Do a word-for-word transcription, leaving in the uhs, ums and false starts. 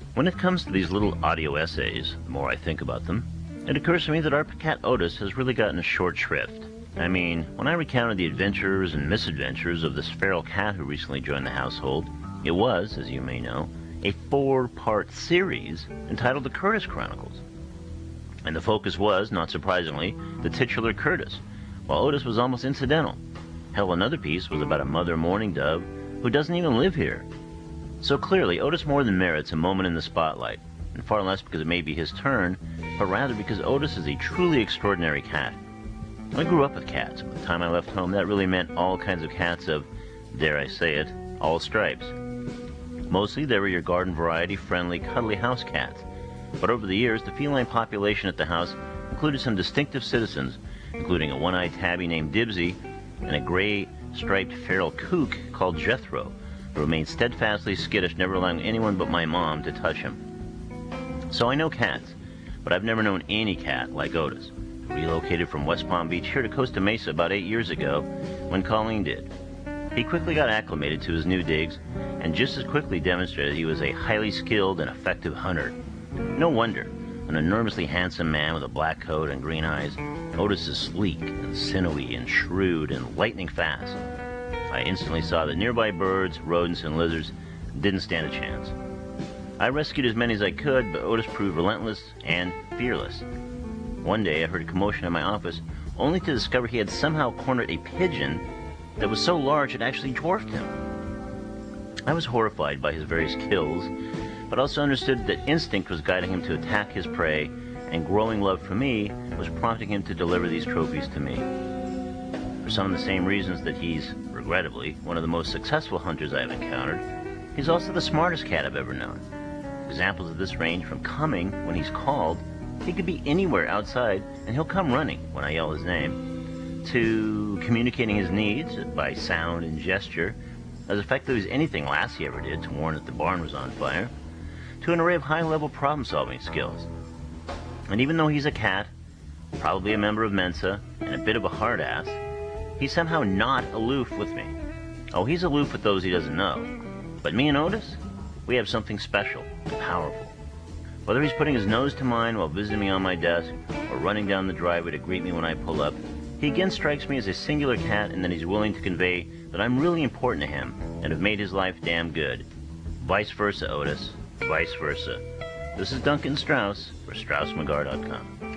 When it comes to these little audio essays, the more I think about them, it occurs to me that our cat Otis has really gotten a short shrift. I mean, when I recounted the adventures and misadventures of this feral cat who recently joined the household, it was, as you may know, a four-part series entitled The Curtis Chronicles. And the focus was, not surprisingly, the titular Curtis, while Otis was almost incidental. Hell, another piece was about a mother mourning dove who doesn't even live here. So clearly, Otis more than merits a moment in the spotlight, and far less because it may be his turn, but rather because Otis is a truly extraordinary cat. I grew up with cats. By the time I left home, that really meant all kinds of cats of, dare I say it, all stripes. Mostly, they were your garden variety, friendly, cuddly house cats. But over the years, the feline population at the house included some distinctive citizens, including a one-eyed tabby named Dibsy and a gray-striped feral kook called Jethro, who remained steadfastly skittish, never allowing anyone but my mom to touch him. So I know cats, but I've never known any cat like Otis, who relocated from West Palm Beach here to Costa Mesa about eight years ago when Colleen did. He quickly got acclimated to his new digs and just as quickly demonstrated he was a highly skilled and effective hunter. No wonder, an enormously handsome man with a black coat and green eyes, Otis is sleek and sinewy and shrewd and lightning fast. I instantly saw that nearby birds, rodents, and lizards didn't stand a chance. I rescued as many as I could, but Otis proved relentless and fearless. One day I heard a commotion in my office, only to discover he had somehow cornered a pigeon that was so large it actually dwarfed him. I was horrified by his various kills, but also understood that instinct was guiding him to attack his prey, and growing love for me was prompting him to deliver these trophies to me. For some of the same reasons that he's, regrettably, one of the most successful hunters I've encountered, he's also the smartest cat I've ever known. Examples of this range from coming when he's called, he could be anywhere outside and he'll come running when I yell his name, to communicating his needs by sound and gesture, as effective as anything Lassie ever did to warn that the barn was on fire, to an array of high-level problem-solving skills. And even though he's a cat, probably a member of Mensa, and a bit of a hard-ass, he's somehow not aloof with me. Oh, he's aloof with those he doesn't know. But me and Otis, we have something special and powerful. Whether he's putting his nose to mine while visiting me on my desk, or running down the driveway to greet me when I pull up, he again strikes me as a singular cat in that he's willing to convey that I'm really important to him and have made his life damn good. Vice versa, Otis. Vice versa. This is Duncan Strauss for Strauss Magar dot com.